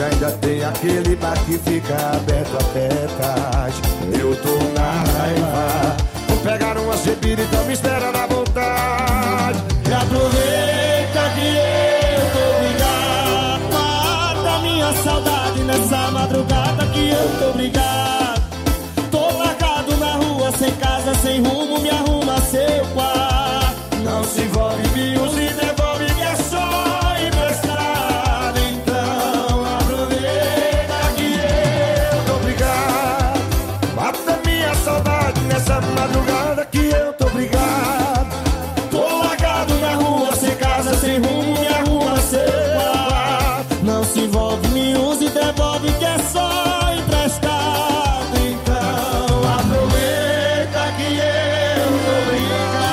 ainda tem aquele bar que fica aberto a petas. Eu tô na raiva, vou pegar uma cepira e então me espera na vontade. E aproveita que eu tô brigado, mata minha saudade nessa madrugada que eu tô brigado. Tô largado na rua, sem casa, sem rumo, me arruma seu quarto. Não se envolve, me usa e devolve que é só emprestado. Então aproveita que eu tô brigado, mata minha saudade nessa madrugada que eu tô brigado. Tô largado na rua, sem casa, sem rumo, me arruma seu quarto. Não se envolve, me usa e devolve que é só emprestado. Então aproveita que eu tô brigado.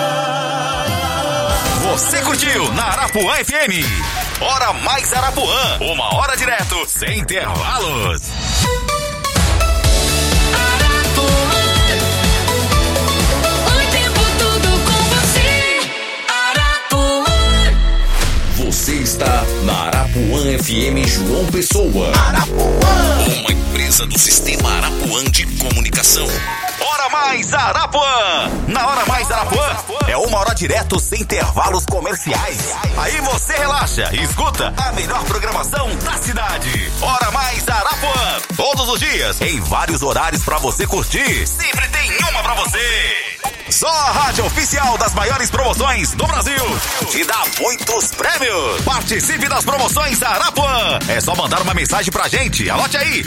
Você curtiu na Arapuã FM. Hora Mais Arapuã. 1 hora direto, sem intervalos. Você está na Arapuã FM João Pessoa. Arapuã, uma empresa do Sistema Arapuã de Comunicação. Hora Mais Arapuã. Na Hora Mais Arapuã é 1 hora direto sem intervalos comerciais. Aí você relaxa e escuta a melhor programação da cidade. Hora Mais Arapuã. Todos os dias, em vários horários pra você curtir. Sempre tem uma pra você. Só a rádio oficial das maiores promoções do Brasil. Te dá muitos prêmios. Participe das promoções da Arapuã. É só mandar uma mensagem pra gente. Anote aí,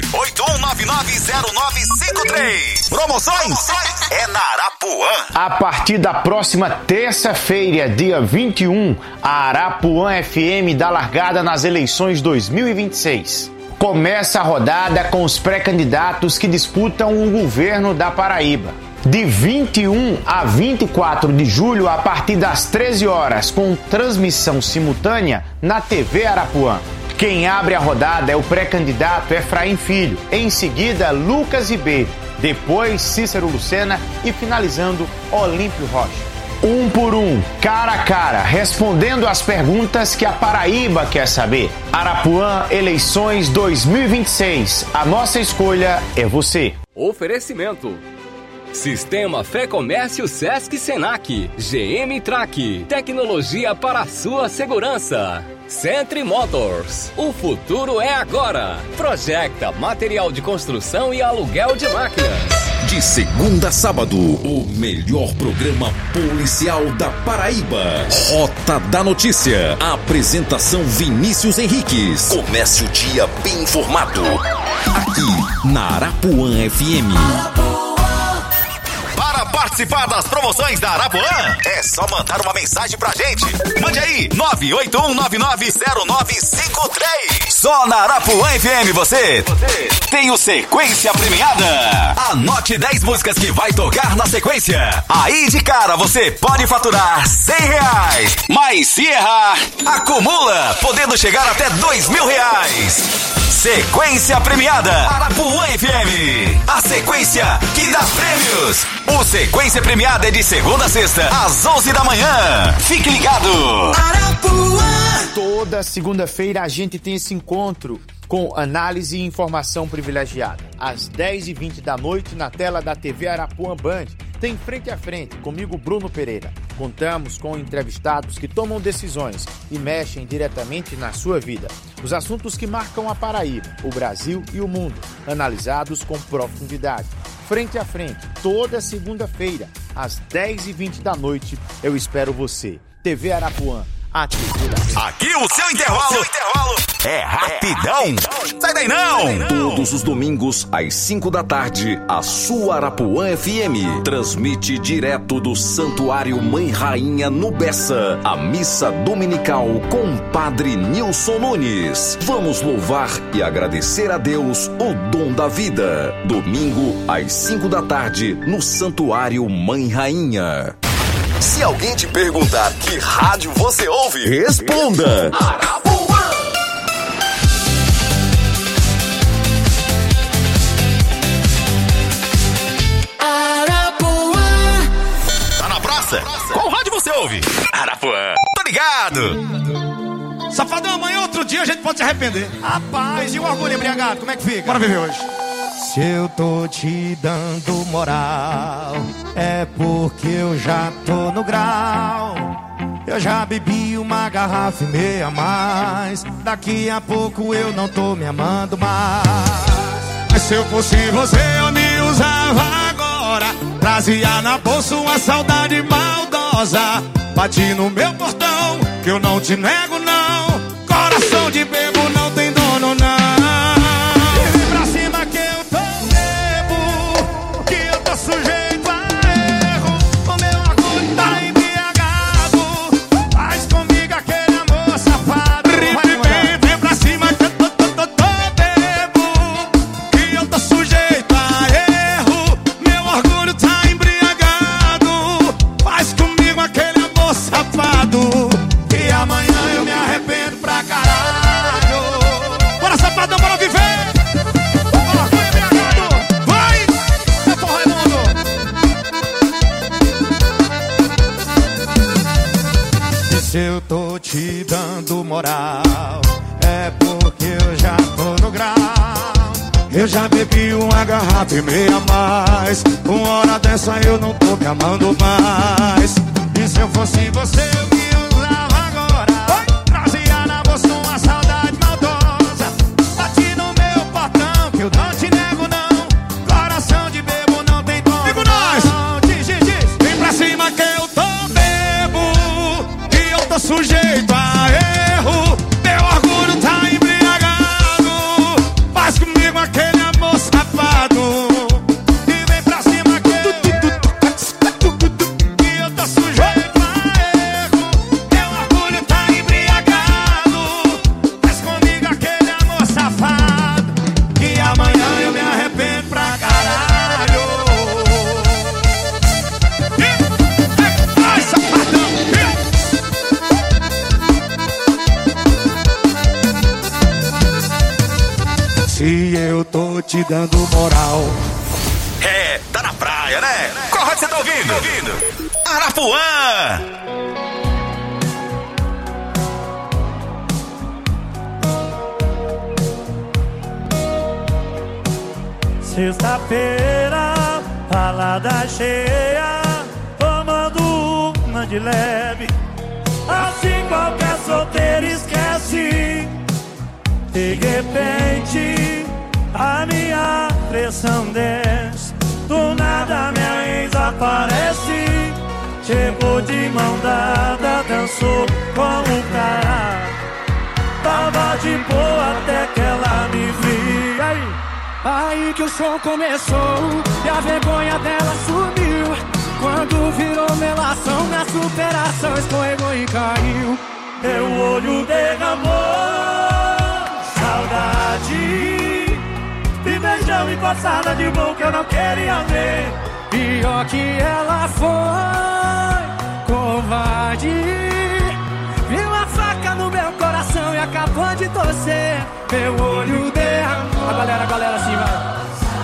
981990953. Promoções é na Arapuã. A partir da próxima terça-feira, dia 21, a Arapuã FM dá largada nas eleições 2026. Começa a rodada com os pré-candidatos que disputam o governo da Paraíba. De 21 a 24 de julho, a partir das 13 horas, com transmissão simultânea na TV Arapuã. Quem abre a rodada é o pré-candidato Efraim Filho, em seguida Lucas Ribeiro, depois Cícero Lucena e finalizando Olímpio Rocha. Um por um, cara a cara, respondendo às perguntas que a Paraíba quer saber. Arapuã Eleições 2026, a nossa escolha é você. Oferecimento: Sistema Fé Comércio Sesc Senac, GM Track, tecnologia para a sua segurança. Centre Motors, o futuro é agora. Projecta material de construção e aluguel de máquinas. De segunda a sábado, o melhor programa policial da Paraíba. Rota da Notícia. Apresentação Vinícius Henriques. Comece o dia bem informado. Aqui na Arapuã FM. Para participar das promoções da Arapuã, é só mandar uma mensagem pra gente. Mande aí, 981990953. Só na Arapuã FM você tem o Sequência Premiada. Anote 10 músicas que vai tocar na sequência. Aí de cara você pode faturar R$100. Mas se errar, acumula, podendo chegar até R$2.000. Sequência Premiada Arapuã FM. A sequência que dá prêmios. O Sequência Premiada é de segunda a sexta, às 11 da manhã. Fique ligado. Arapuã. Toda segunda-feira a gente tem esse encontro com análise e informação privilegiada. Às 10h20 da noite, na tela da TV Arapuã Band, tem Frente a Frente, comigo, Bruno Pereira. Contamos com entrevistados que tomam decisões e mexem diretamente na sua vida. Os assuntos que marcam a Paraíba, o Brasil e o mundo, analisados com profundidade. Frente a Frente, toda segunda-feira, às 10h20 da noite, eu espero você. TV Arapuã. Aqui o seu intervalo é rapidão. Sai daí não! Todos os domingos, às 5 da tarde, a sua Arapuã FM transmite direto do Santuário Mãe Rainha no Bessa, a missa dominical com Padre Nilson Nunes. Vamos louvar e agradecer a Deus o dom da vida. Domingo, às 5 da tarde, no Santuário Mãe Rainha. Se alguém te perguntar que rádio você ouve, responda: Arapuã. Arapuã. Tá na praça? Qual rádio você ouve? Arapuã. Tô ligado. Safadão, amanhã outro dia a gente pode se arrepender. Rapaz, e o orgulho embriagado, como é que fica? Bora viver hoje. Se eu tô te dando moral, é porque eu já tô no grau. Eu já bebi uma garrafa e meia a mais. Daqui a pouco eu não tô me amando mais. Mas se eu fosse você, eu me usava agora. Trazia na bolsa uma saudade maldosa. Bati no meu portão, que eu não te nego não. Coração de bebo não tem dono não. E vem pra cima que eu tô bebo, que eu tô sujeito a erro. O meu orgulho tá embriagado. Faz comigo aquele amor safado. Vem pra cima que eu tô bebo, que eu tô sujeito a erro. Meu orgulho tá embriagado. Faz comigo aquele amor safado, E amanhã eu me arrependo pra caralho. bora safadão, bora viver. Orgulho embriagado. Vai! É por Raimundo. E se eu tô te dando moral, é porque eu já tô no grau. Eu já bebi uma garrafa e meia a mais. Uma hora dessa eu não tô me amando mais. E se eu fosse você, eu me usava agora. Trazia na bolsa uma saudade maldosa. Bati no meu portão, que eu não te nego não. Coração de bebo não tem dono. Digo nós. não. Diz. Vem pra cima que eu tô bebo, que eu tô sujeito a erro. Meu orgulho tá embriagado. Faz comigo aquele amor safado. E vem pra cima que eu tô sujeito a erro. Meu orgulho tá embriagado. Faz comigo aquele amor safado, que amanhã eu me arrependo pra caralho. Ai, safadão! Se eu tô te dando moral, É, tá na praia, né? Qual rádio você tá ouvindo? Arapuã! Sexta-feira, balada cheia, tomando uma de leve. Assim qualquer solteiro esquece. De repente, a minha pressão desce. Do nada minha ex aparece. Chegou de mão dada, dançou com o cara. Tava de boa até que ela me viu. Aí que o show começou e a vergonha dela sumiu. Quando virou melação, minha superação escorregou e caiu. Meu olho derramou saudade, me beijão e passada de mão que eu não queria ver. Pior que ela foi covarde, viu a faca no meu coração e acabou de torcer. Meu olho derramou. A galera assim vai.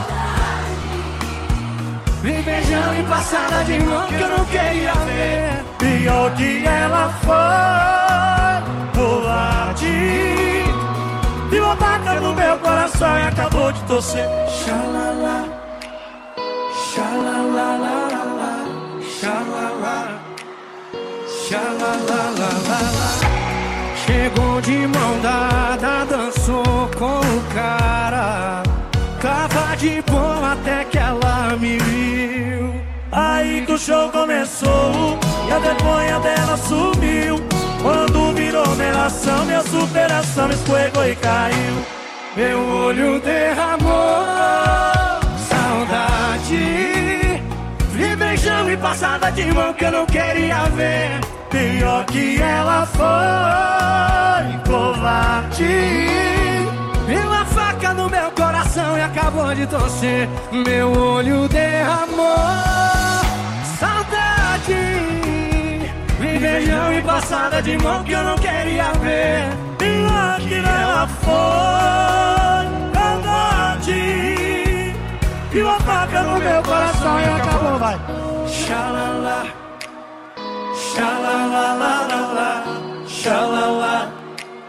Me beijão e passada de mão que eu não queria ver. Pior que ela foi covarde, viu a faca no meu coração e acabou de torcer. Xalala, xalalalala, xalala, xalalalala. Chegou de mão dada, dançou com o cara. Tava de boa até que ela me viu. Aí que o show começou e a vergonha dela sumiu. Quando virou melação, minha superação escorregou e caiu. Meu olho derramou saudade, vi beijão e passada de mão que eu não queria ver. Pior que ela foi covarde, viu a faca no meu coração e acabou de torcer. Meu olho derramou saudade, vi beijão e passada de mão que eu não queria ver. Pior que ela foi covarde, viu a faca no meu coração e acabou, vai. Xalala, xalalalala, xalala,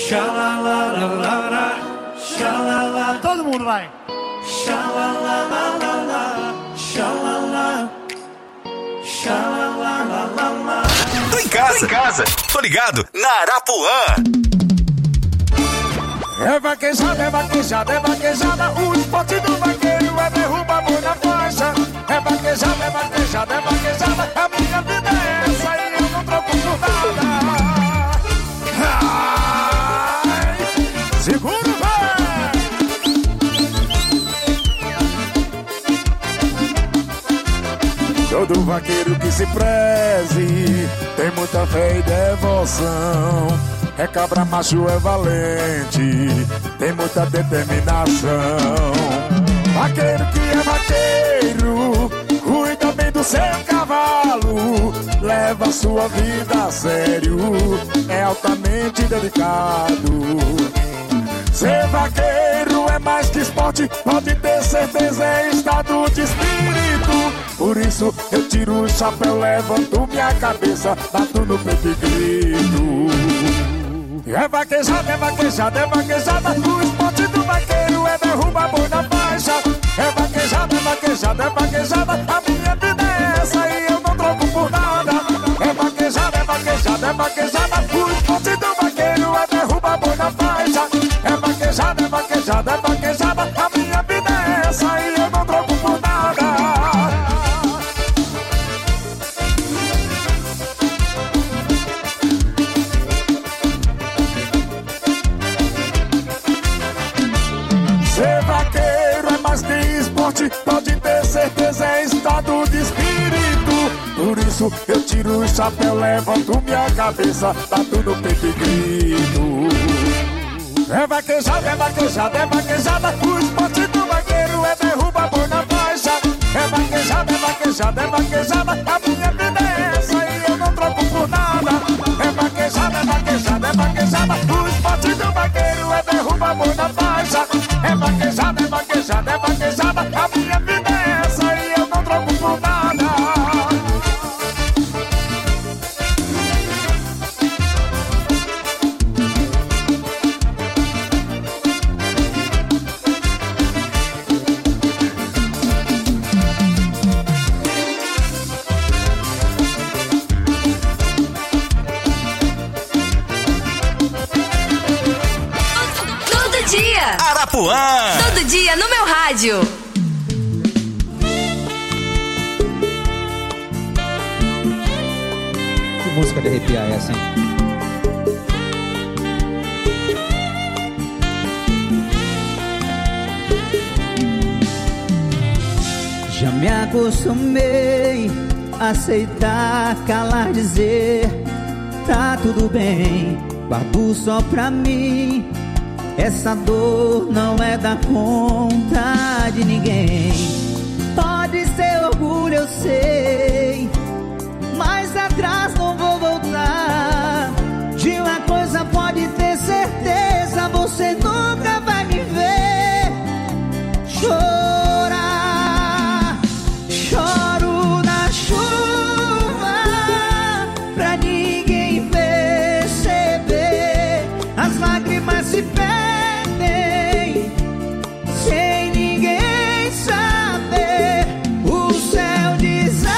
Xalalalala, xalala. Todo mundo vai. Xalalalala, xalala. Xalalalala. Tô em casa. Tô ligado na Arapuã. É vaquejada, o esporte do vaqueiro é derrubar boi na faixa. É vaquejada, a minha vida é essa e eu não troco por nada. Ai, segura, vai! Todo vaqueiro que se preze tem muita fé e devoção. É cabra macho, é valente, tem muita determinação. Vaqueiro que é vaqueiro, cuida bem do seu cavalo, leva sua vida a sério, é altamente dedicado. Ser vaqueiro é mais que esporte, pode ter certeza, é estado de espírito. Por isso eu tiro o chapéu, levanto minha cabeça, bato no peito e grito. É vaquejada, o esporte do vaqueiro é derrubar boi na faixa. É vaquejada, a minha vida é essa e eu não troco por nada. É vaquejada, o esporte do vaqueiro é derrubar boi na faixa. É vaquejada, a minha vida é essa e eu não troco por nada. Ser vaqueiro é mais que esporte, pode ter certeza, é estado de espírito. Por isso eu tiro o chapéu, levanto minha cabeça, bato no peito e grito. É vaquejada, o esporte do vaqueiro é derrubar boi na faixa. É vaquejada, a minha vida é essa e eu não troco por nada. É vaquejada, o esporte do vaqueiro é derrubar boi na faixa. É vaquejada, a minha vida é essa e eu não troco por nada. Arapuã. Todo dia no meu rádio. Que música de arrepiar é essa, hein? Já me acostumei a aceitar, calar, dizer tá tudo bem, guardo só pra mim. Essa dor não é da conta de ninguém. Pode ser orgulho, eu sei, mas atrás não vou voltar. De uma coisa pode ter certeza, você nunca vai me ver chorar. Choro na chuva pra ninguém perceber. As lágrimas se perdem sem ninguém saber. O céu desaba,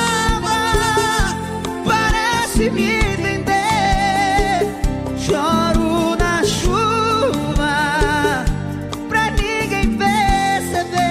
parece me entender. Choro na chuva pra ninguém perceber.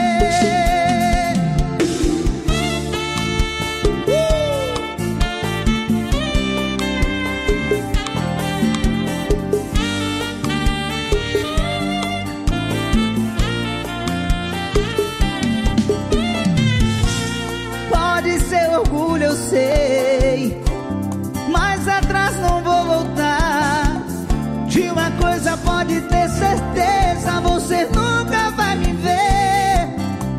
Pode ser orgulho, eu sei, mas atrás não vou voltar. De uma coisa pode ter certeza, você nunca vai me ver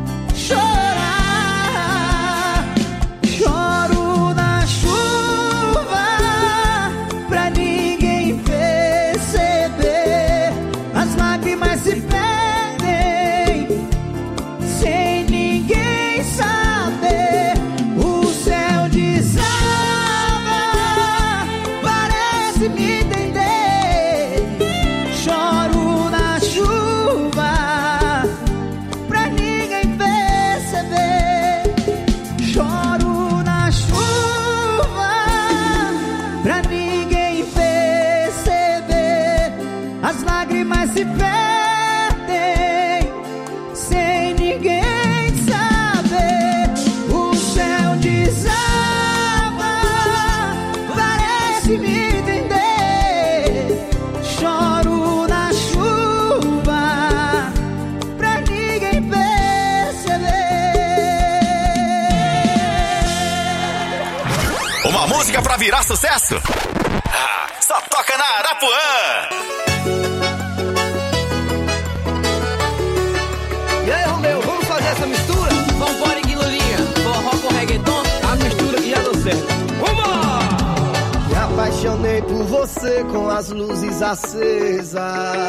chorar. Choro na chuva pra ninguém perceber. As lágrimas se perdem sem ninguém saber. O céu desaba, parece me entender. chuva, pra ninguém perceber. Choro na chuva, pra ninguém perceber. As lágrimas se perdem sem ninguém saber. O céu desaba, parece me entender. Choro na chuva, pra ninguém perceber. Uma música pra virar sucesso? Só toca na Arapuã. E aí, Romeu, vamos fazer essa mistura? Vambora, Guilulinha, forró com reggaeton, a mistura que já deu certo. Vamos! Me apaixonei por você com as luzes acesas,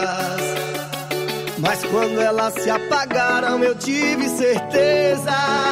mas quando elas se apagaram eu tive certeza.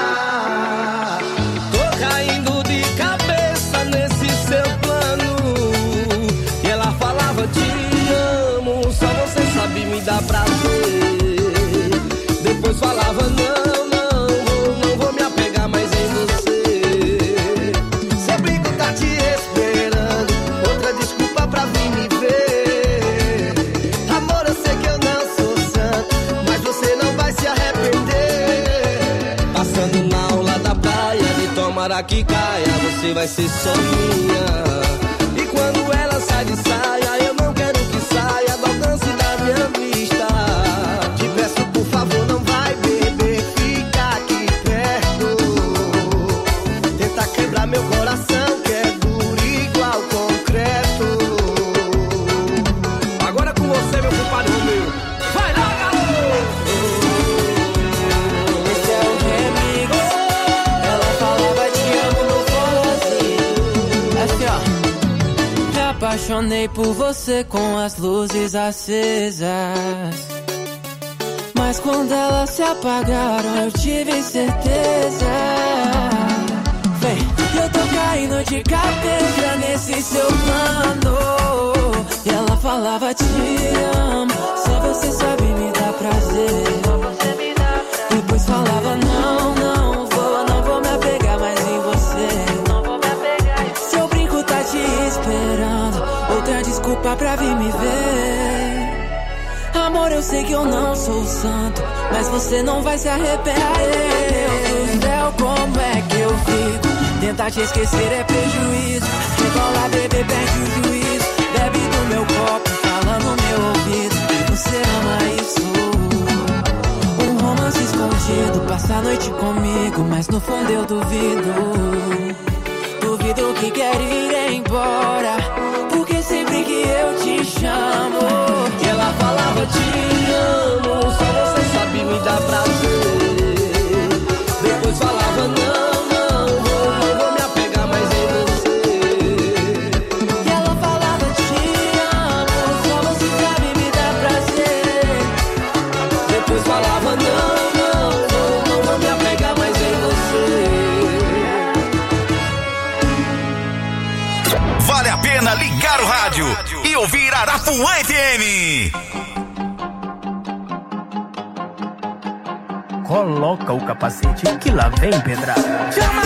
Tô caindo de cabeça nesse seu plano. E ela falava te amo, só você sabe me dar prazer. Depois falava não vou me apegar mais em você. Seu brinco tá te esperando, outra desculpa pra vir me ver. Amor, eu sei que eu não sou santo, mas você não vai se arrepender. Passando na aula da praia, de tomara que caia, você vai ser só minha. E quando ela sai de saia, eu não quero que saia do alcance da minha vista. Te peço, por favor, não vai beber, fica aqui perto. Tenta quebrar meu coração, que é duro igual concreto. Agora com você, meu compadre Romeu. Vai lá, garoto! Esse é o remix. Ela falava te amo no forró assim. Assim, ó. Me apaixonei por você com as luzes acesas, mas quando elas se apagaram eu tive certeza. Vem, eu tô caindo de cabeça nesse seu plano. E ela falava te amo, só você sabe me dar prazer. Depois falava não vou me apegar mais em você. Seu brinco tá te esperando, outra desculpa pra vir me ver. Amor, eu sei que eu não sou santo, mas você não vai se arrepender. Deus do céu, como é que eu fico? Tentar te esquecer é prejuízo. Rebola, bebê, perde o juízo. Bebe do meu copo, fala no meu ouvido. Você ama isso? Um romance escondido, passa a noite comigo, mas no fundo eu duvido. Duvido que quer ir embora, porque sempre que eu te chamo, que ela falava te amo, só você sabe me dar prazer. Depois falava não vou me apegar mais em você. Que ela falava te amo, só você sabe me dar prazer. Depois falava não vou me apegar mais em você. Vale a pena ligar o rádio e ouvir Arapuã FM. Coloca o capacete que lá vem pedrada. Chama!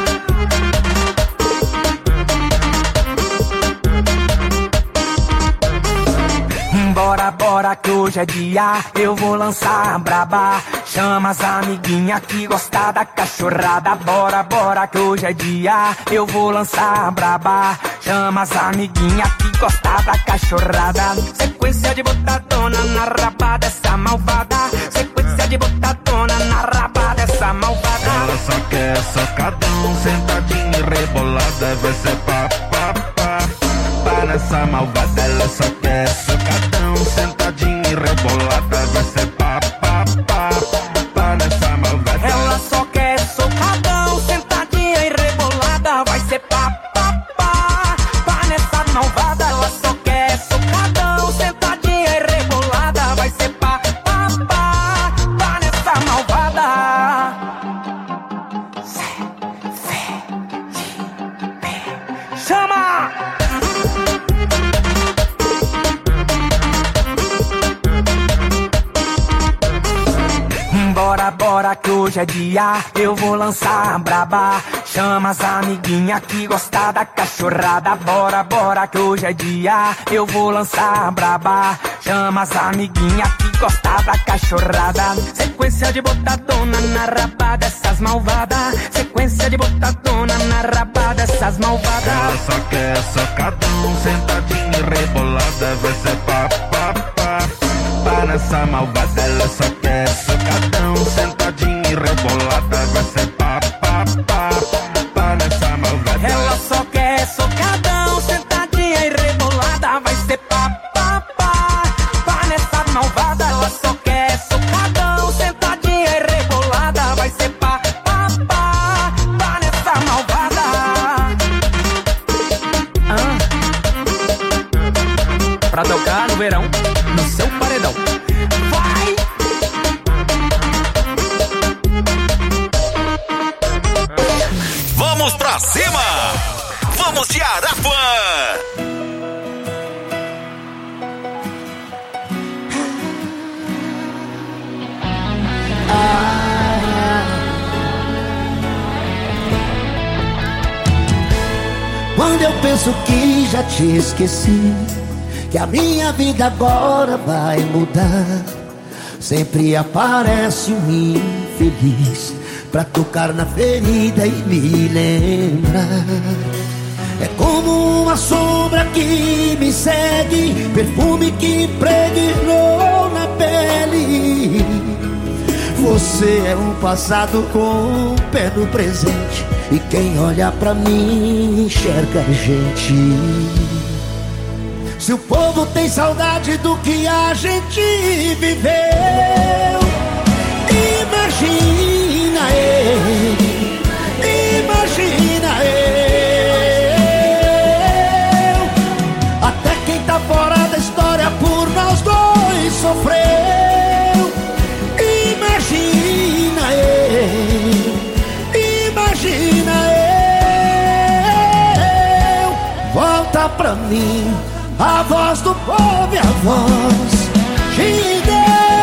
Bora que hoje é dia, eu vou lançar a braba. Chama as amiguinhas que gostam da cachorrada. Bora que hoje é dia, eu vou lançar a braba. Chama as amiguinhas que gostam da cachorrada. Sequência de botadona na raba dessa malvada. Sequência de botadona na raba dessa malvada. Ela só quer socadão, sentadinha e rebolada. Vai ser pá, pá, pá, pá nessa malvada. Ela só quer socadão, sentadinha e rebolada. Vai ser pá, pá, pá, pá nessa malvada. Ela só quer socadão, sentadinha e rebolada. Vai ser pá, pá, pá, pá nessa malvada. Ela só quer socadão, sentadinha e rebolada. Vai ser pá, pá, pá, pá nessa malvada. Chama! bora que hoje é dia. Eu vou lançar braba. Chama as amiguinha que gosta da cachorrada. Bora, bora que hoje é dia. Eu vou lançar braba. Chama as amiguinha que gosta da cachorrada. Sequência de botadona na raba dessas malvadas. Sequência de botadona na raba dessas malvadas. Ela só quer socadão, sentadinha e rebolada. Vai ser pá, pá, pá. Pá nessa malvada. Ela só quer socadão, sentadinha e rebolada. Vai ser pá, pá, pá. Pá nessa malvada. Ela só quer socadão, sentadinha e rebolada. Vai ser pá, pá, pá. Pá nessa malvada. Ela só quer socadão, sentadinha e rebolada. Vai ser pá, pá, pá. Pá nessa malvada. Pra tocar no verão, no seu paredão. Vai! Vamos pra cima! Vamos de Arapuã! Quando eu penso que já te esqueci, que a minha vida agora vai mudar, sempre aparece um infeliz pra tocar na ferida e me lembrar. É como uma sombra que me segue, perfume que impregnou na pele. Você é um passado com um pé no presente, e quem olha pra mim enxerga a gente. Se o povo tem saudade do que a gente viveu, imagina eu, imagina eu. Até quem tá fora da história por nós dois sofreu. Imagina eu, imagina eu. Volta pra mim a voz do povo e a voz de Deus.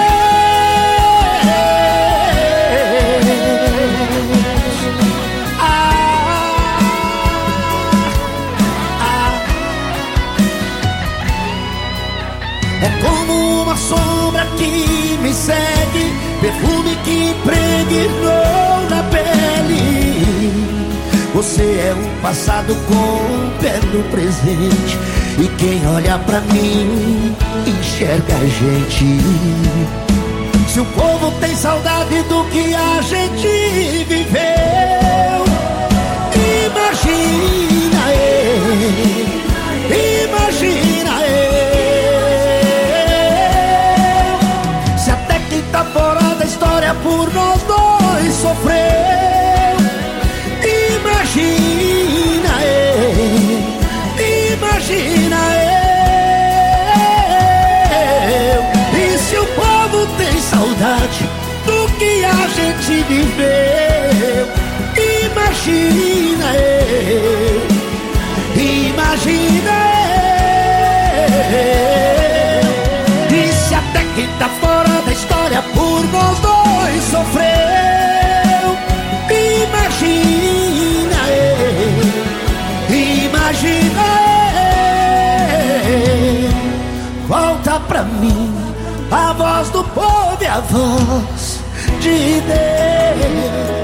É como uma sombra que me segue, perfume que impregnou na pele. Você é um passado com um pé no presente, e quem olha pra mim enxerga a gente. Se o povo tem saudade do que a gente viveu, imagina eu, imagina eu. Se até quem tá fora da história por nós dois sofreu, imagina eu, imagina eu. E se o povo tem saudade do que a gente viveu, imagina eu, imagina eu. E se até quem tá fora da história por nós dois sofreu, imagina eu, imagina eu. Volta pra mim a voz do povo e a voz de Deus.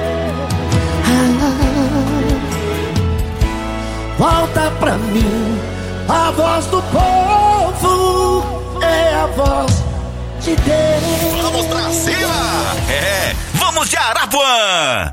Volta pra mim a voz do povo, é a voz de Deus. Vamos pra cima! É, vamos de Arapuã!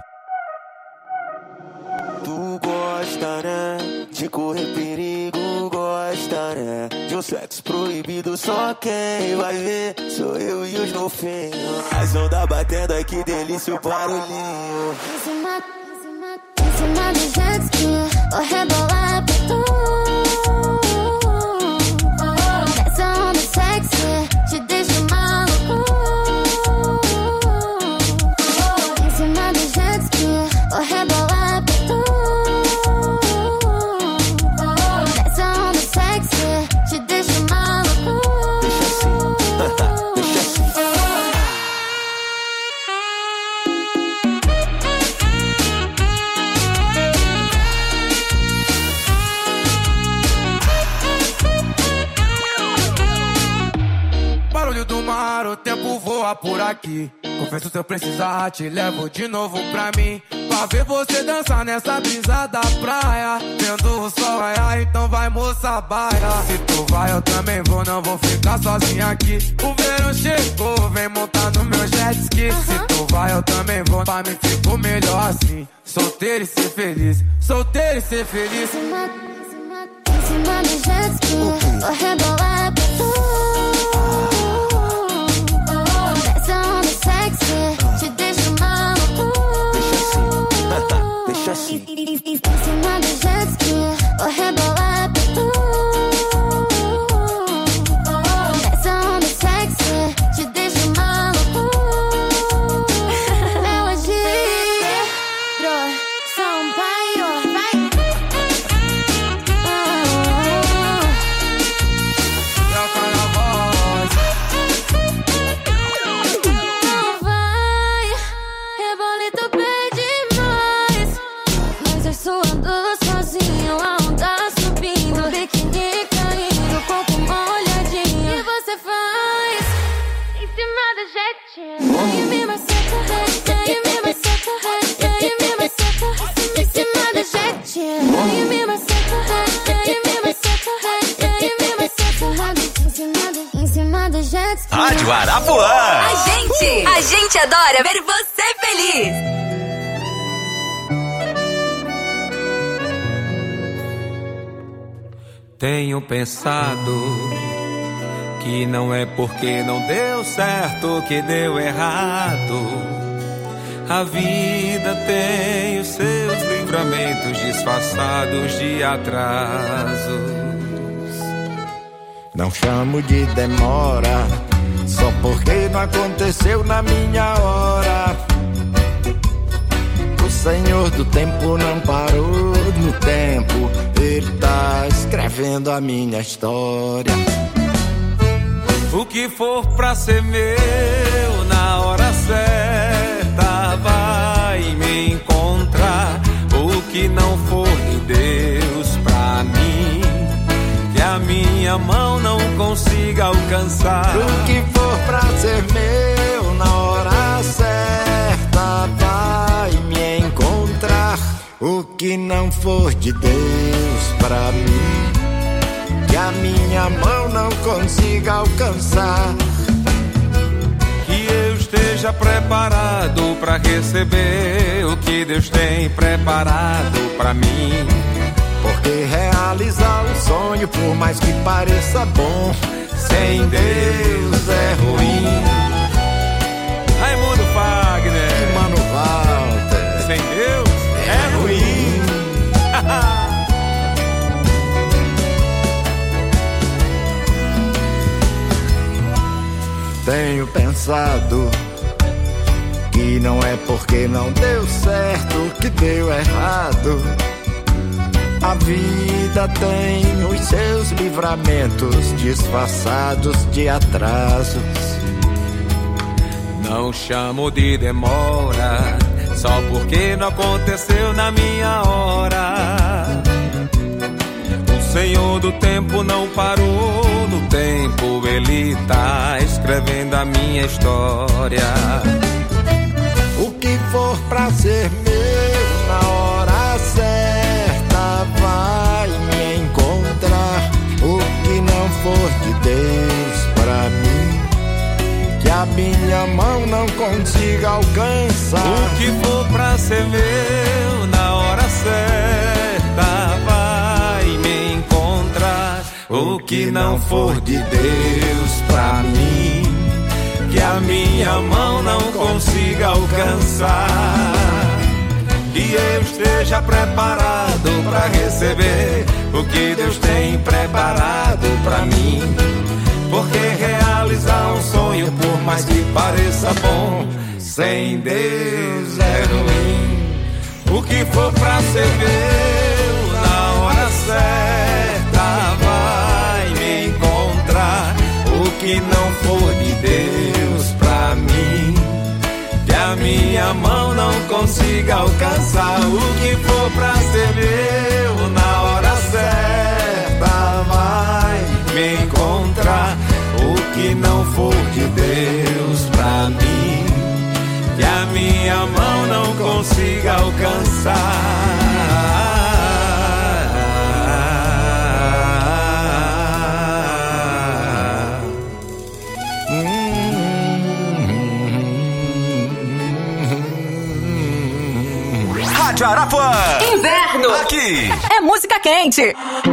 Tu gosta, né? De correr perigo, gosta, né? De um sexo proibido, só quem vai ver sou eu e os golfinhos. As ondas batendo, ai que delícia o barulhinho. Em cima do jet ski, vou rebolar pra tu. Nessa onda sexy, te deixo maluco. Em cima do jet ski, vou rebolar pra tu. Nessa onda sexy, te deixo maluco. Deixa assim, deixa assim. do mar, o tempo voa por aqui. Confesso, se eu precisar, te levo de novo pra mim. Pra ver você dançar nessa brisa da praia. Vendo o sol raiar, então vai, moça, baila. Se tu vai, eu também vou, não vou ficar sozinha aqui. O verão chegou, vem montar no meu jet ski. Se tu vai, eu também vou, pra mim ficou melhor assim. Solteiro e ser feliz, solteiro e ser feliz. Em cima do jet ski, vou rebolar pra tu. Essa onda sexy, te deixa maluco. Deixa assim. Em cima do jet ski, vou rebolar pra tu. Essa onda sexy, te deixa maluco. Melodia, Sampaio, vai. Rádio Arapuã. A gente adora ver você feliz. Tenho pensado que não é porque não deu certo que deu errado. A vida tem os seus livramentos disfarçados de atrasos. Não chamo de demora, só porque não aconteceu na minha hora. O Senhor do tempo não parou no tempo, Ele tá escrevendo a minha história. O que for pra ser meu na hora certa vai me encontrar. O que não for de Deus pra mim, que a minha mão não consiga alcançar. O que for pra ser meu na hora certa vai me encontrar. O que não for de Deus pra mim, que a minha mão não consiga alcançar. Que eu esteja preparado pra receber o que Deus tem preparado pra mim. Porque realizar um sonho, por mais que pareça bom, sem Deus é ruim. Raimundo Fagner e Mano Walter. Sem Deus é ruim. Tenho pensado que não é porque não deu certo que deu errado. A vida tem os seus livramentos disfarçados de atrasos. Não chamo de demora, só porque não aconteceu na minha hora. O Senhor do tempo não parou no tempo, Ele tá escrevendo a minha história. O que for pra ser meu na hora certa vai me encontrar. O que não for de Deus pra mim, que a minha mão não consiga alcançar. O que for pra ser meu na hora certa vai me encontrar. O que não for de Deus pra mim, que a minha mão não consiga alcançar. Que eu esteja preparado pra receber o que Deus tem preparado pra mim. Porque realizar um sonho, por mais que pareça bom, sem Deus é ruim. O que for pra ser meu na hora certa vai me encontrar. O que não for de Deus pra mim, que a minha mão não consiga alcançar. O que for pra ser meu na hora certa vai me encontrar. O que não for de Deus pra mim, que a minha mão não consiga alcançar. Rádio Arapuã. Inverno. Aqui é música quente.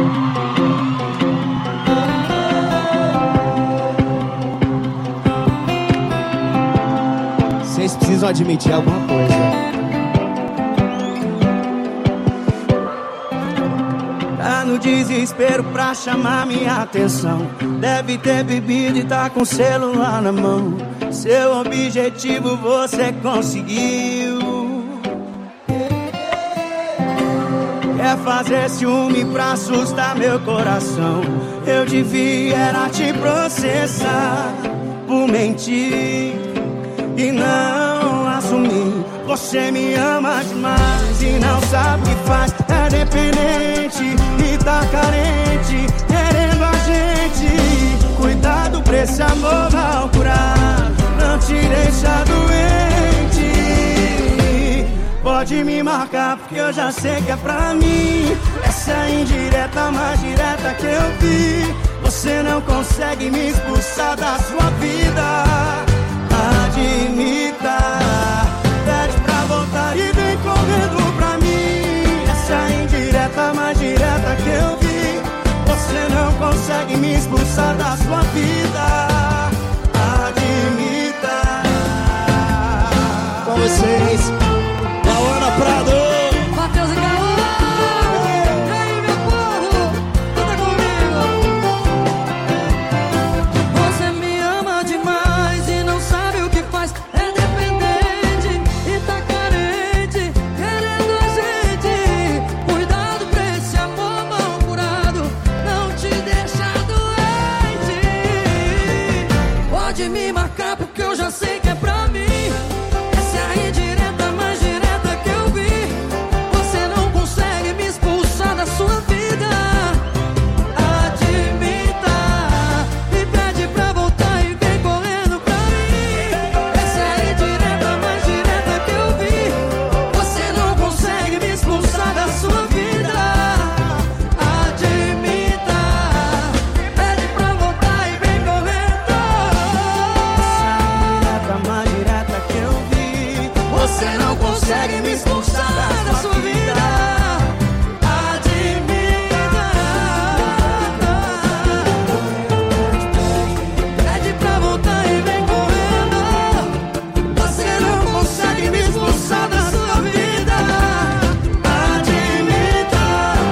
Vocês precisam admitir alguma coisa. Tá no desespero pra chamar minha atenção. Deve ter bebido e tá com o celular na mão. Seu objetivo você conseguiu. Quer fazer ciúme pra assustar meu coração. Eu devia era te processar por mentir e não assumir. Você me ama demais e não sabe o que faz. É dependente e tá carente, querendo a gente. Cuidado pra esse amor mal curado, não te deixa doente. Pode me marcar porque eu já sei que é pra mim. Essa é a indireta mais direta que eu vi. Você não consegue me expulsar da sua vida. Admita, pede pra voltar e vem correndo pra mim. Essa é a indireta mais direta que eu vi. Você não consegue me expulsar da sua vida. Admita. Com vocês, Ana Prado, Matheus e Caô. E aí, meu povo, canta comigo. Você me ama demais e não sabe o que faz. É dependente e tá carente, querendo a gente. Cuidado pra esse amor mal curado, não te deixa doente. Pode me marcar porque eu já sei que é pra mim. Essa é a indireta mais direta que eu vi. Você não consegue me expulsar da sua vida. Admita e pede pra voltar e vem correndo pra mim. Essa é a indireta mais direta que eu vi. Você não consegue me expulsar da sua vida. Admita, pede pra voltar e vem correndo. Essa é a indireta mais direta que eu vi. Você não consegue me expulsar da sua vida. Admita, pede pra voltar e vem correndo. Você não consegue me expulsar da sua vida. Admita.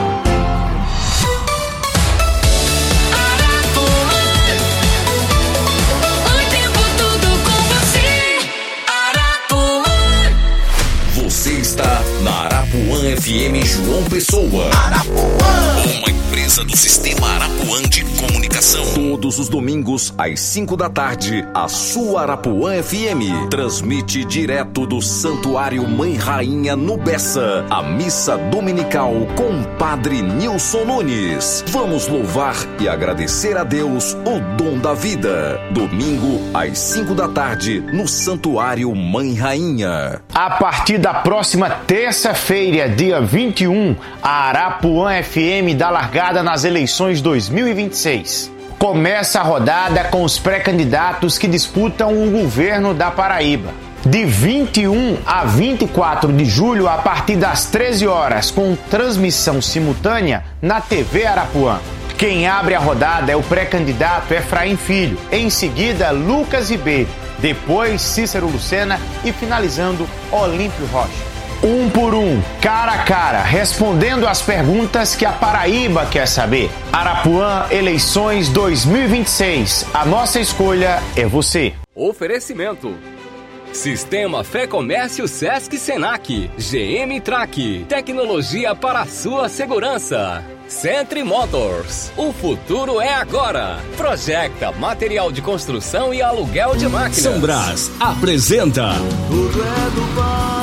O tempo todo com você. Arapuã. Você está na Arapuã FM João Pessoa. Uma empresa do Sistema Arapuã de Comunicação. Todos os domingos, às 5 da tarde, a sua Arapuã FM transmite direto do Santuário Mãe Rainha no Bessa, a missa dominical com Padre Nilson Nunes. Vamos louvar e agradecer a Deus o dom da vida. Domingo, às 5 da tarde, no Santuário Mãe Rainha. A partir da próxima terça-feira, dia 21, a Arapuã FM dá largada nas eleições 2026. Começa a rodada com os pré-candidatos que disputam o governo da Paraíba. De 21 a 24 de julho, a partir das 13 horas, com transmissão simultânea na TV Arapuã. Quem abre a rodada é o pré-candidato Efraim Filho, em seguida Lucas Ribeiro, depois Cícero Lucena e finalizando Olímpio Rocha. Um por um, cara a cara, respondendo as perguntas que a Paraíba quer saber. Arapuã Eleições 2026. A nossa escolha é você. Oferecimento: Sistema Fé Comércio Sesc Senac, GM Track, tecnologia para a sua segurança. Centri Motors, o futuro é agora. Projecta material de construção e aluguel de máquinas. São Brás apresenta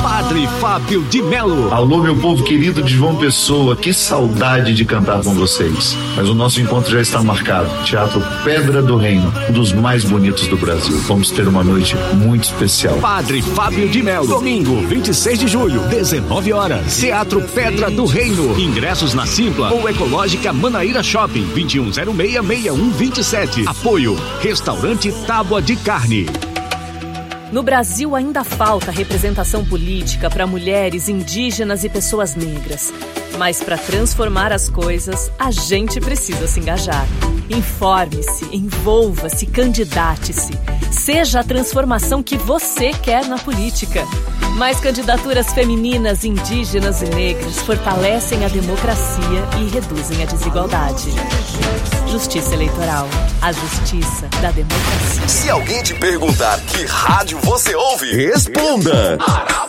Padre Fábio de Melo. Alô, meu povo querido de João Pessoa, que saudade de cantar com vocês. Mas o nosso encontro já está marcado. Teatro Pedra do Reino, um dos mais bonitos do Brasil. Vamos ter uma noite muito especial. Padre Fábio de Melo, domingo, 26 de julho, 19 horas. Teatro Pedra do Reino. Ingressos na Simpla ou Ecológica Manaíra Shopping, 2106-6127. Apoio, Restaurante Tábua de Carne. No Brasil ainda falta representação política para mulheres, indígenas e pessoas negras. Mas para transformar as coisas, a gente precisa se engajar. Informe-se, envolva-se, candidate-se. Seja a transformação que você quer na política. Mais candidaturas femininas, indígenas e negras fortalecem a democracia e reduzem a desigualdade. Justiça Eleitoral. A justiça da democracia. Se alguém te perguntar que rádio você ouve, responda.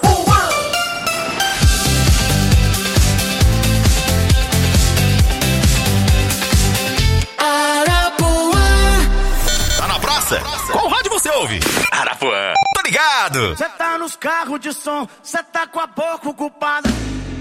Tá na praça? Qual rádio você ouve? Arapuã. Tô ligado. Cê tá nos carros de som, cê tá com a boca ocupada.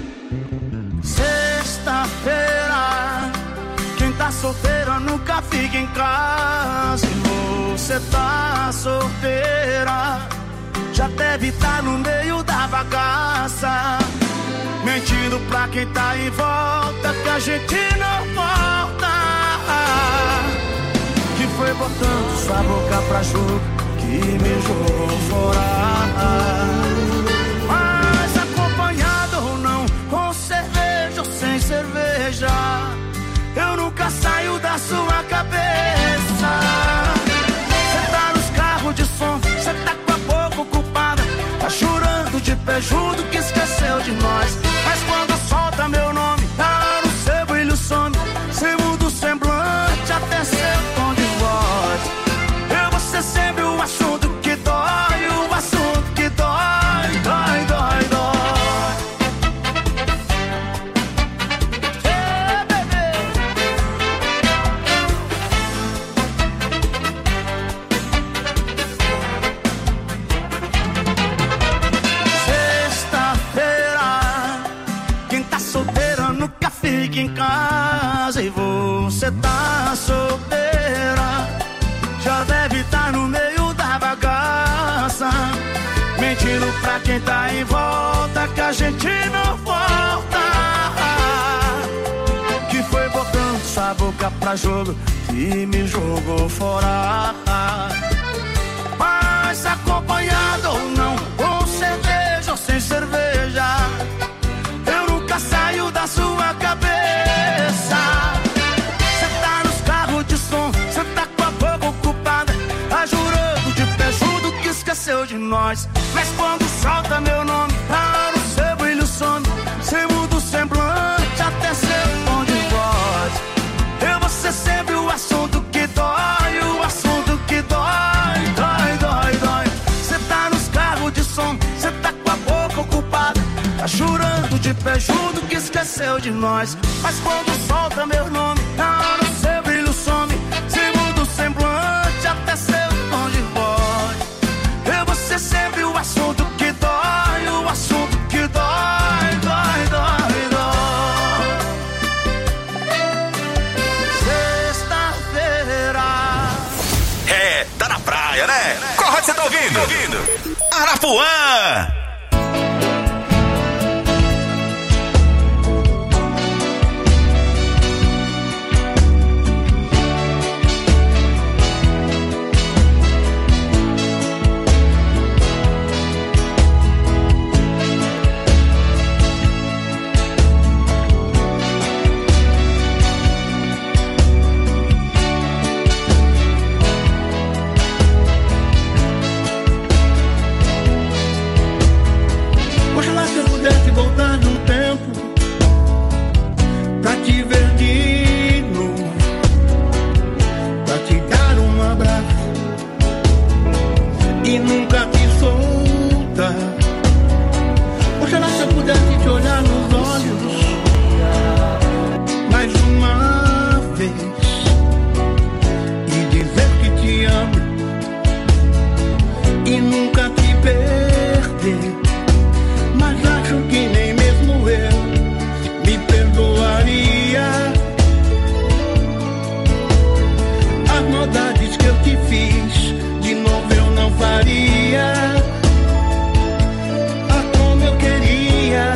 Sexta-feira, quem tá solteira nunca fica em casa. E você tá solteira, já deve estar no meio da bagaça, mentindo pra quem tá em volta que a gente não volta. Que foi botando sua boca pra jogo que me jogou fora. Mas acompanhado ou não, com cerveja ou sem cerveja, eu nunca saio da sua cabeça. Cê tá nos carros de som, cê tá com a boca ocupada, tá chorando de pé junto que esqueceu de nós. Mas quando solta meu nome, tá no seu brilho some, cê muda o semblante até seu tom de voz. Eu vou ser sempre o assunto que dói, o assunto que dói, dói, dói, dói. Fica em casa e você tá solteira, já deve estar no meio da bagaça, mentindo pra quem tá em volta que a gente não volta. Que foi botando sua boca pra jogo que me jogou fora. Mas acompanhado ou não, com cerveja ou sem cerveja, saio da sua cabeça. Cê tá nos carros de som, cê tá com a boca ocupada, tá jurando de pé junto que esqueceu de nós. Mas quando solta meu nome, tá no seu brilho some, cê muda o semblante até seu tom de voz. Eu vou ser sempre o assunto que dói, o assunto que dói, dói, dói, dói. Cê tá nos carros de som, cê tá com a boca ocupada, tá jurando de pé junto que esqueceu de nós. Mas quando solta meu nome, tá no seu brilho some, se muda o semblante até seu tom de voz. Eu vou ser sempre o assunto que dói, o assunto que dói, dói, dói, dói. Sexta-feira. É, tá na praia, né? Qual rádio você tá ouvindo? Arapuã. Voltar no tempo pra te ver de novo, pra te dar um abraço e nunca te soltar. Oxalá se eu pudesse te olhar nos olhos mais uma vez e dizer que te amo e nunca te perder. voltaria. Ah, como eu queria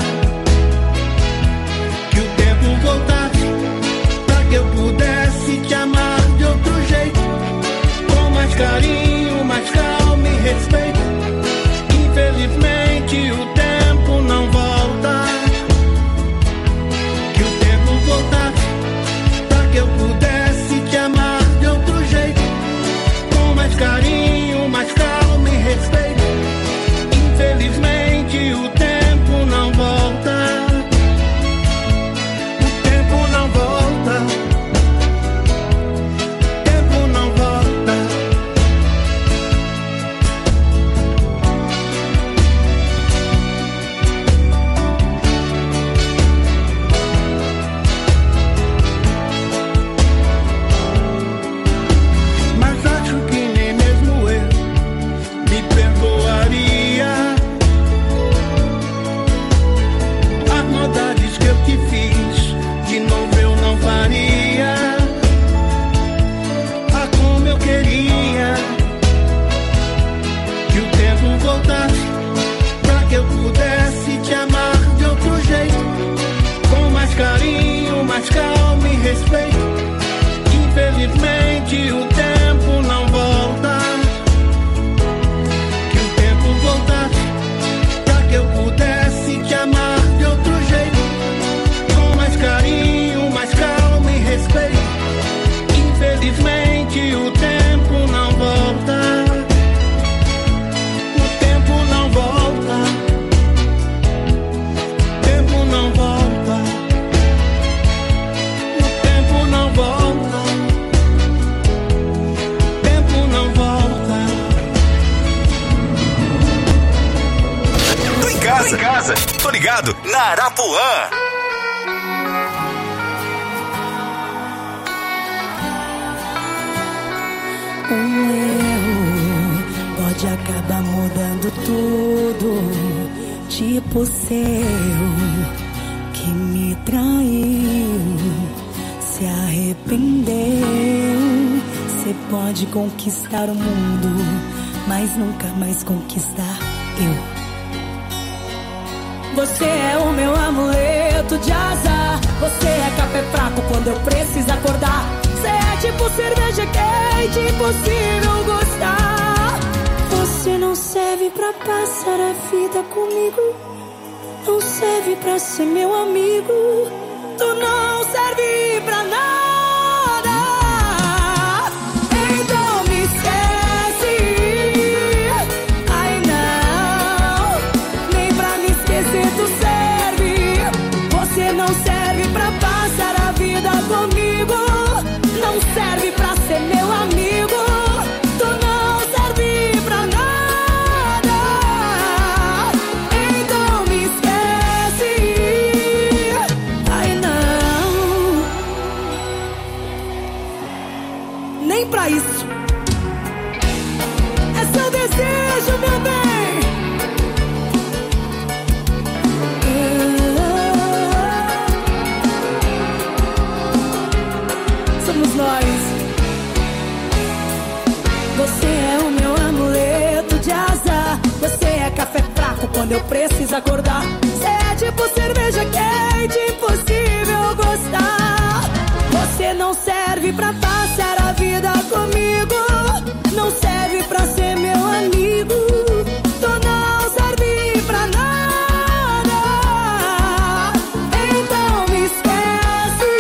que o tempo voltasse, pra que eu pudesse te amar de outro jeito, com mais carinho, mais calma e respeito. Infelizmente o tempo não volta. Que o tempo voltasse, pra que eu pudesse te amar de outro jeito, com mais carinho, mais calma e respeito. Infelizmente o tempo não volta. O tempo não volta. O tempo não volta. Mas acho que nem mesmo eu me perdoaria as maldades que eu te fiz, de novo eu não faria. Ah, como eu queria que o tempo voltasse, pra que eu pudesse te amar de outro jeito, com mais carinho, mais calma e respeito. Infelizmente o tempo não volta. Que o tempo voltasse, pra que eu pudesse te amar de outro jeito, com mais carinho, mais calma e respeito. Infelizmente o tempo não volta. O tempo não volta. O tempo não volta. O tempo não volta. O tempo não volta. Tô em casa. Tô ligado na Arapuã. Um erro pode acabar mudando tudo. Tipo seu que me traiu, se arrependeu. Você pode conquistar o mundo, mas nunca mais conquistar eu. Você é o meu amuleto de azar. Você é café fraco quando eu preciso acordar. Você é tipo cerveja quente, impossível gostar. Você não serve pra passar a vida comigo, não serve pra ser meu amigo. Tu não serve pra nada. Então me esquece. Ai não, nem pra me esquecer tu serve. Você não serve pra passar a vida comigo, não serve pra ser meu amigo. Tu não serve pra nada. Então me esquece. Ai não, nem pra isso. É seu desejo, meu bem. Somos nós. Você é o meu amuleto de azar. Você é café fraco quando eu preciso acordar. Você é tipo cerveja quente, impossível gostar. Você não serve pra passar a vida comigo, não serve pra ser meu amigo. Tu não serve pra nada. Então me esquece.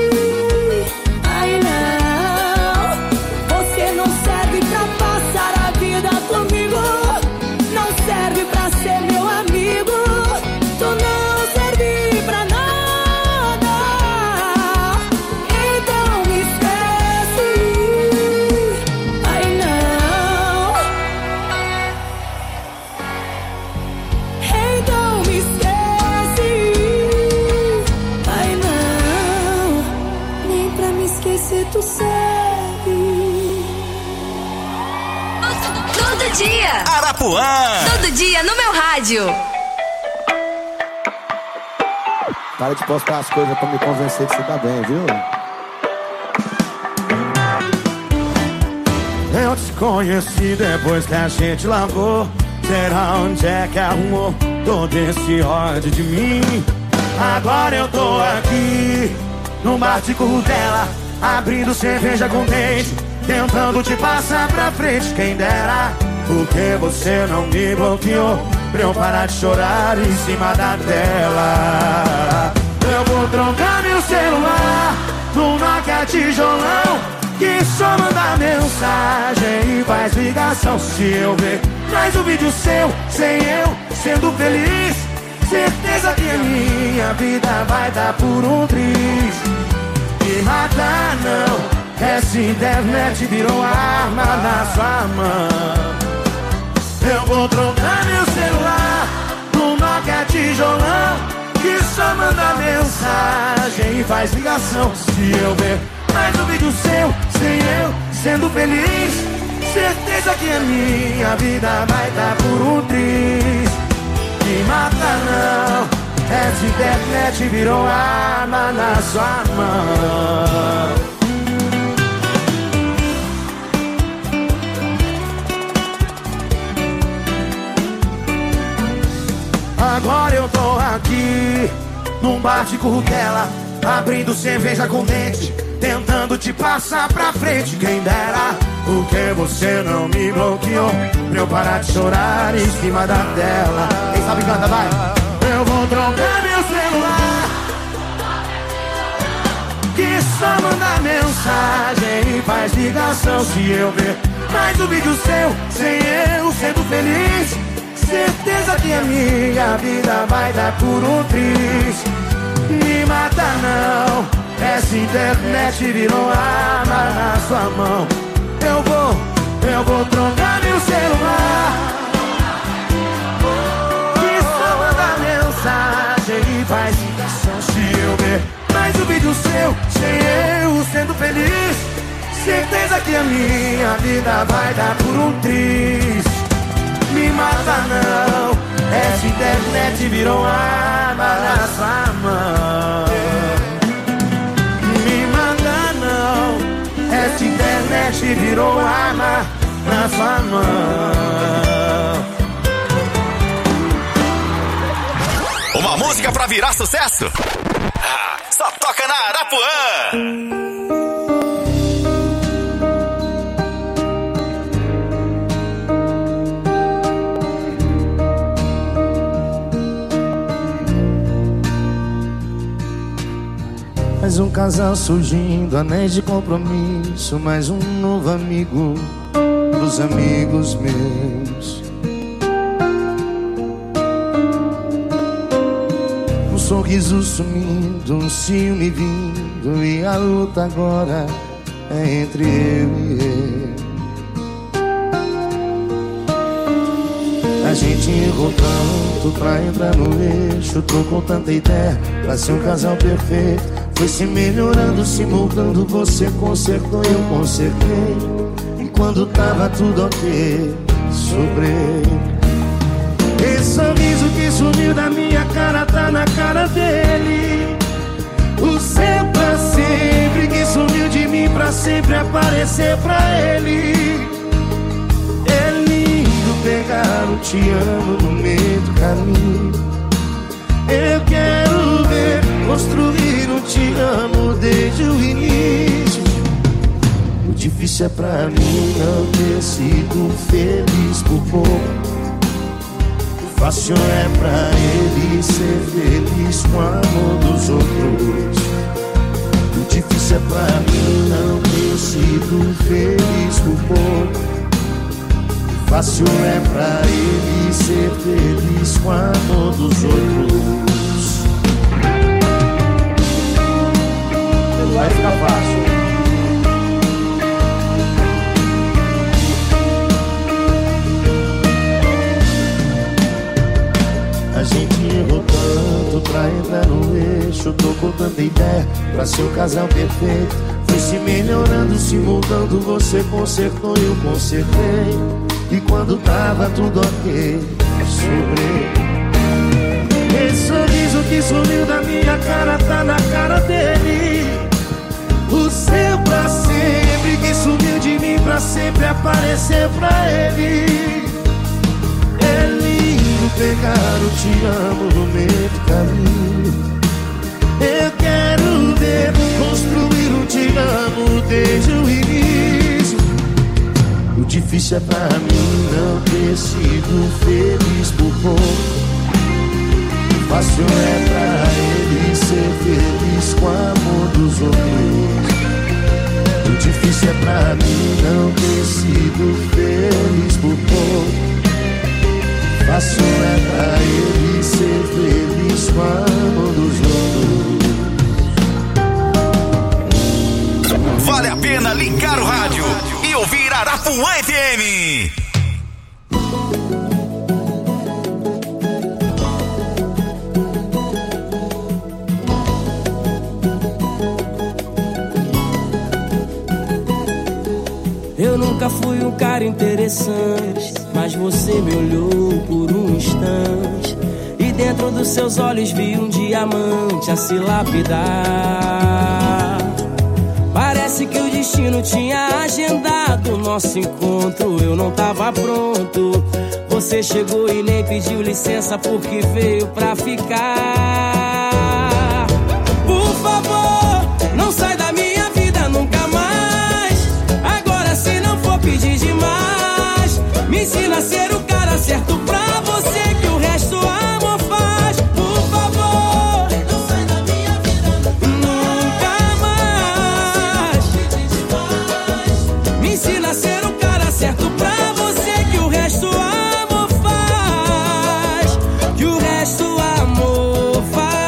Ai não, você não serve pra passar a vida comigo, não serve pra ser meu amigo. Tu não serve pra nada. Então me esquece. Ai não, então me esquece. Ai não, nem pra me esquecer tu serve. Todo dia. Arapuã. Todo dia no meu rádio. Para de postar as coisas pra me convencer que você tá bem, viu? Eu te conheci depois que a gente lavou. Será onde é que arrumou todo esse ódio de mim? Agora eu tô aqui no bar de Curutela, abrindo cerveja com dente, tentando te passar pra frente. Quem dera, porque você não me bloqueou pra eu parar de chorar em cima da tela. Eu vou trocar meu celular no Nokia tijolão, que só manda mensagem e faz ligação. Se eu ver mais um vídeo seu, sem eu sendo feliz, certeza que a minha vida vai dar por um triz. Me mata não, essa internet virou arma na sua mão. Eu vou trocar meu celular no Nokia tijolão, que só manda mensagem e faz ligação. Se eu ver mais um vídeo seu, sem eu sendo feliz, certeza que a minha vida vai dar por um triz. Me mata não, essa internet virou arma na sua mão. Agora eu tô aqui num bar de Curutela, abrindo cerveja com dente, tentando te passar pra frente. Quem dera, porque você não me bloqueou pra eu parar de chorar em cima da tela. Quem sabe canta, vai. Eu vou trocar meu celular, que só manda mensagem e faz ligação. Se eu ver mais um vídeo seu, sem eu sendo feliz, certeza que a minha vida vai dar por um triz. Me mata não, essa internet virou arma na sua mão. Eu vou trocar meu celular, que só manda mensagem e faz ligação. Se eu ver mais um vídeo seu, sem eu sendo feliz, certeza que a minha vida vai dar por um triz. Me mata não, essa internet virou arma na sua mão. Me mata não, essa internet virou arma na sua mão. Uma música pra virar sucesso? Ah, só toca na Arapuã. Mais um casal surgindo, anéis de compromisso, mais um novo amigo pros amigos meus. Um sorriso sumindo, um ciúme vindo, e a luta agora é entre eu e ele. A gente errou tanto pra entrar no eixo, trocou tanta ideia pra ser um casal perfeito. Foi se melhorando, se moldando, você consertou, eu consertei. E quando tava tudo ok, sobrei. Esse sorriso que sumiu da minha cara tá na cara dele. O seu pra sempre que sumiu de mim pra sempre aparecer pra ele. É lindo pegar o te amo no meio do caminho. Eu quero ver construir um te amo desde o início. O difícil é pra mim não ter sido feliz por pouco. O fácil é pra ele ser feliz com o amor dos outros. O difícil é pra mim não ter sido feliz por pouco. O fácil é pra ele ser feliz com o amor dos outros. Vai ficar fácil. A gente errou tanto pra entrar no eixo, trocou tanta ideia pra ser o casal perfeito. Foi se melhorando, se moldando, você consertou, eu consertei. E quando tava tudo ok, sobrei. Esse sorriso que sumiu da minha cara tá na cara dele. O seu pra sempre que sumiu de mim pra sempre aparecer pra ele. É lindo pegar o te amo no meio do caminho. Eu quero ver construir um te amo desde o início. O difícil é pra mim não ter sido feliz por pouco. O fácil é pra ele ser feliz com o amor dos outros. O difícil é pra mim não ter sido feliz por pouco. O fácil é pra ele ser feliz com o amor dos outros. Vale a pena ligar o rádio e ouvir Arapuã FM. Eu nunca fui um cara interessante, mas você me olhou por um instante e dentro dos seus olhos vi um diamante a se lapidar. Parece que o destino tinha agendado o nosso encontro. Eu não tava pronto. Você chegou e nem pediu licença porque veio pra ficar. Por favor, não sai da minha vida nunca mais. Agora se não for pedir demais, me ensina a ser o cara certo pra você, que o resto o amor faz. Por favor, não sai da minha vida nunca mais. Me ensina a ser o cara certo pra você, que o resto o amor faz. Que o resto o amor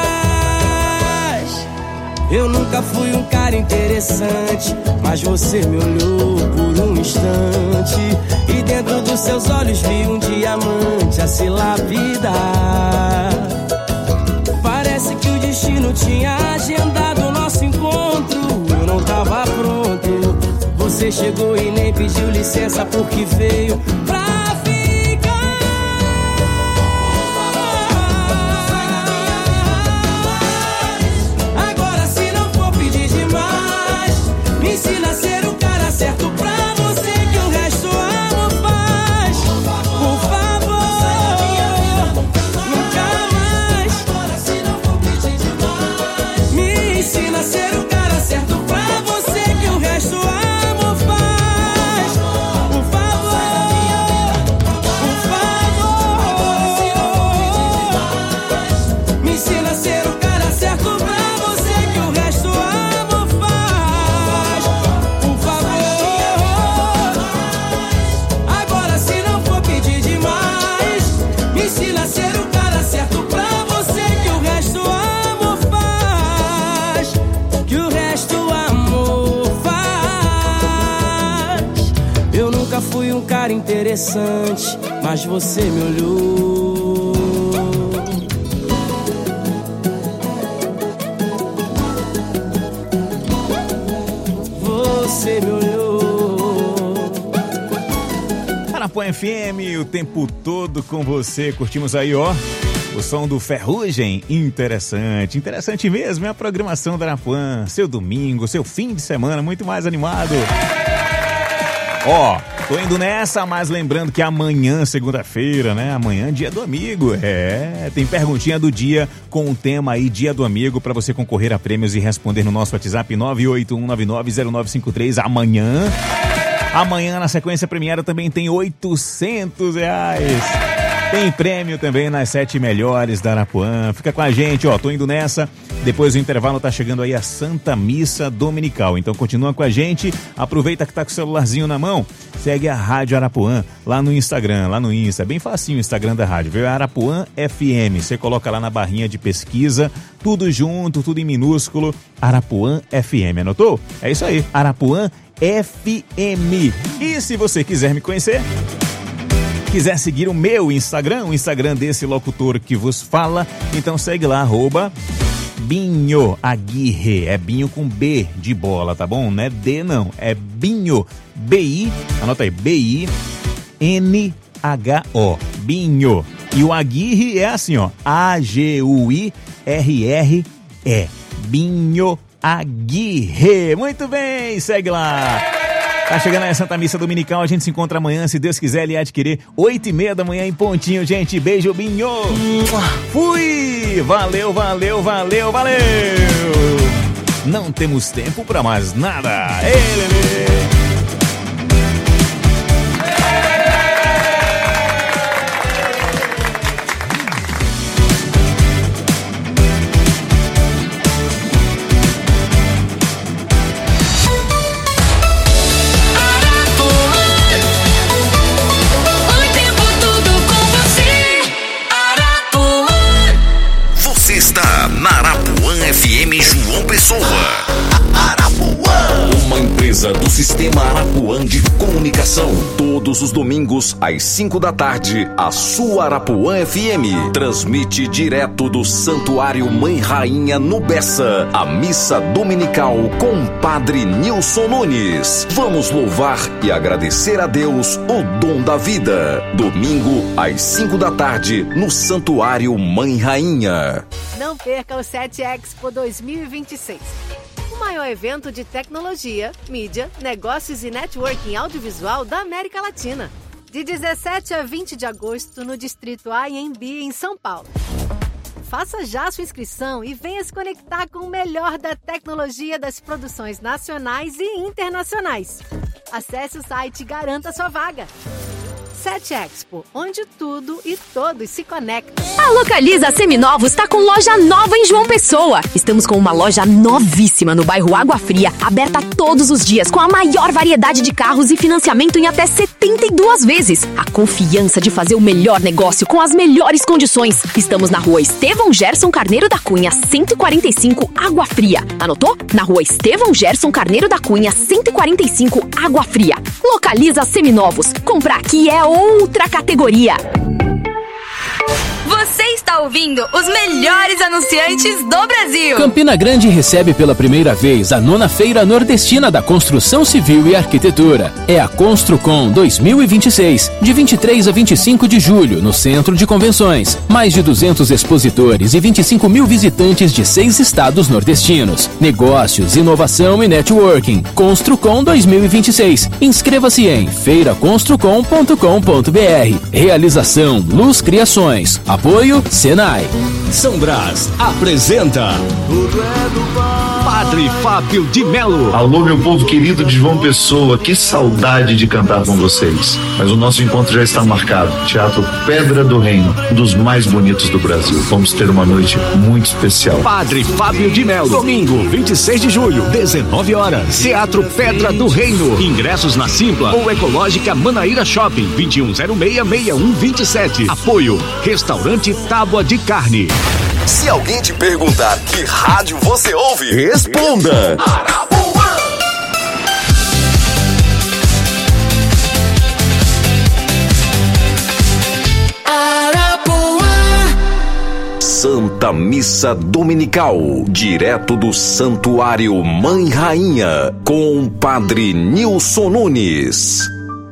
faz. Eu nunca fui um cara interessante, mas você me olhou por um instante e dentro dos seus olhos vi um diamante a se lapidar. Parece que o destino tinha agendado o nosso encontro. Eu não tava pronto. Você chegou e nem pediu licença porque veio pra ficar. Agora se não for pedir demais, me ensina a ser o cara certo pra você, que o resto o amor faz. Por favor, nunca mais. Agora se não for pedir demais, me ensina a ser o cara certo pra você, que o resto o amor faz. Por favor, por favor, me ensina a ser o cara certo pra você, que o resto o amor faz. Por favor, agora se não for pedir demais, me ensina a ser o cara certo pra você, que o resto o amor faz. Que o resto o amor faz. Eu nunca fui um cara interessante, mas você me olhou. Você me olhou. Arapuã FM, o tempo todo com você. Curtimos aí, ó, o som do Ferrugem. Interessante, interessante mesmo. É a programação da Arapuã. Seu domingo, seu fim de semana muito mais animado. Ó, tô indo nessa, mas lembrando que amanhã, segunda-feira, né? Amanhã, dia do amigo. Tem perguntinha do dia com o tema aí, dia do amigo, pra você concorrer a prêmios e responder no nosso WhatsApp 981990953 amanhã. Amanhã, na sequência premiada, também tem R$800. Tem prêmio também nas 7 melhores da Arapuã. Fica com a gente, ó, tô indo nessa. Depois do intervalo tá chegando aí a Santa Missa Dominical. Então continua com a gente, aproveita que tá com o celularzinho na mão, segue a Rádio Arapuã lá no Instagram, lá no Insta, bem facinho o Instagram da rádio, viu? Arapuã FM, você coloca lá na barrinha de pesquisa, tudo junto, tudo em minúsculo, Arapuã FM, anotou? É isso aí, Arapuã FM. E se você quiser me conhecer, quiser seguir o meu Instagram, o Instagram desse locutor que vos fala, então segue lá, @Binho Aguirre. É Binho com B de bola, tá bom? Não é D não, é Binho, B-I, anota aí, B-I-N-H-O, Binho. E o Aguirre é assim, ó, A-G-U-I-R-R-E, Binho Aguirre. Muito bem, segue lá. Tá chegando aí a Santa Missa Dominical, a gente se encontra amanhã, se Deus quiser, ele adquirir 8h30 da manhã em pontinho, gente. Beijo, Binho! Fui! Valeu! Não temos tempo pra mais nada. Ele. Está na Arapuã FM João Pessoa. Arapuã, uma empresa do Sistema Arapuã de Comunicação. Todos os domingos às 5 da tarde, a sua Arapuã FM transmite direto do Santuário Mãe Rainha no Bessa, a missa dominical com Padre Nilson Nunes. Vamos louvar e agradecer a Deus o dom da vida. Domingo às 5 da tarde no Santuário Mãe Rainha. Não perca o SET Expo 2026. O maior evento de tecnologia, mídia, negócios e networking audiovisual da América Latina. De 17 a 20 de agosto no Distrito AMB em São Paulo. Faça já sua inscrição e venha se conectar com o melhor da tecnologia das produções nacionais e internacionais. Acesse o site e garanta sua vaga. SET Expo, onde tudo e todos se conectam. A Localiza Seminovos está com loja nova em João Pessoa. Estamos com uma loja novíssima no bairro Água Fria, aberta todos os dias, com a maior variedade de carros e financiamento em até 72 vezes. A confiança de fazer o melhor negócio com as melhores condições. Estamos na rua Estevão Gerson Carneiro da Cunha, 145, Água Fria. Anotou? Na rua Estevão Gerson Carneiro da Cunha, 145, Água Fria. Localiza Seminovos. Comprar aqui é outra categoria. Você está ouvindo os melhores anunciantes do Brasil. Campina Grande recebe pela primeira vez a 9ª Feira Nordestina da Construção Civil e Arquitetura. É a Construcom 2026, de 23 a 25 de julho, no Centro de Convenções. Mais de 200 expositores e 25 mil visitantes de 6 estados nordestinos. Negócios, inovação e networking. Construcom 2026. Inscreva-se em feiraconstrucom.com.br. Realização Luz Criações. Apoio Senai. São Brás apresenta Padre Fábio de Melo. Alô, meu povo querido de João Pessoa, que saudade de cantar com vocês. Mas o nosso encontro já está marcado. Teatro Pedra do Reino, um dos mais bonitos do Brasil. Vamos ter uma noite muito especial. Padre Fábio de Melo, domingo, 26 de julho, 19 horas. Teatro Pedra do Reino. Ingressos na Simpla ou Ecológica Manaíra Shopping, 2106-6127. Apoio Restaurante Tábua de Carne. Se alguém te perguntar que rádio você ouve, responda. Arapuã. Santa Missa Dominical, direto do Santuário Mãe Rainha, com Padre Nilson Nunes.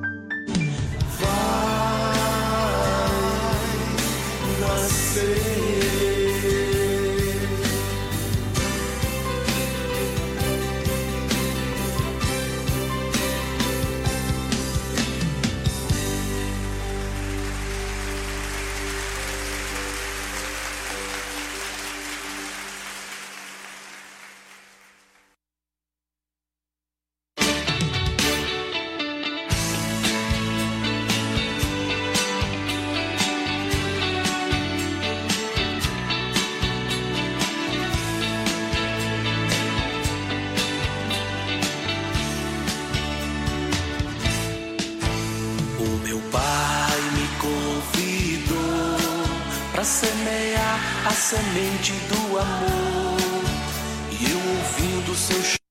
Pra semear a semente do amor, e eu ouvindo seu choro.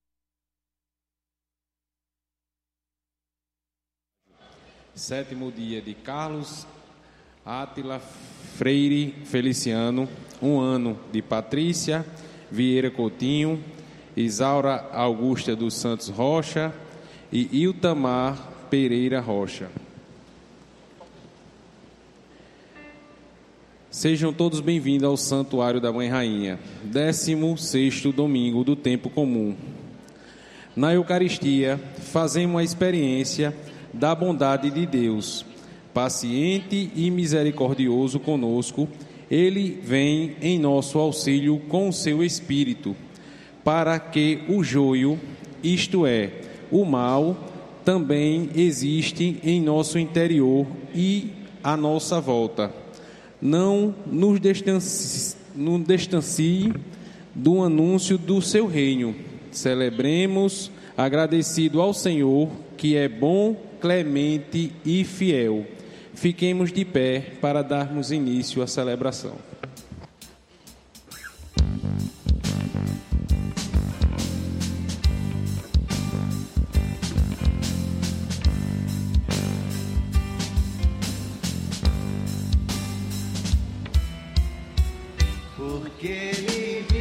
Sétimo dia de Carlos Átila Freire Feliciano, 1 ano de Patrícia Vieira Coutinho, Isaura Augusta dos Santos Rocha e Iltamar Pereira Rocha. Sejam todos bem-vindos ao Santuário da Mãe Rainha, 16º domingo do tempo comum. Na Eucaristia, fazemos a experiência da bondade de Deus. Paciente e misericordioso conosco, Ele vem em nosso auxílio com o seu Espírito, para que o joio, isto é, o mal, também existe em nosso interior e à nossa volta. Não nos distancie do anúncio do seu reino. Celebremos agradecido ao Senhor, que é bom, clemente e fiel. Fiquemos de pé para darmos início à celebração. Porque me